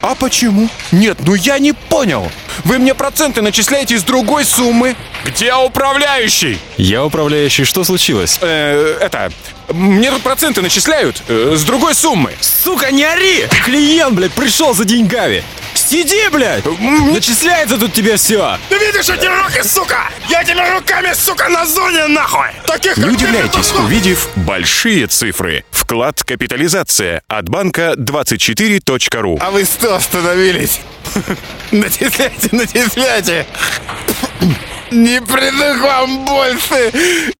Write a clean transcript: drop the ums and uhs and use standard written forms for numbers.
А почему? Нет, ну я не понял. Вы мне проценты начисляете с другой суммы. Где управляющий? Я управляющий, что случилось? Мне тут проценты начисляют с другой суммы. Сука, не ори! Клиент, блядь, пришел за деньгами. Сиди, блядь! Начисляется тут тебе все. Ты видишь эти руки, сука? Я тебе руками, сука, на зоне, нахуй! Таких Не удивляйтесь, увидев большие цифры. Вклад «Капитализация» от банка 24.ру. А вы что остановились? Начисляйте! Не приду к вам больше!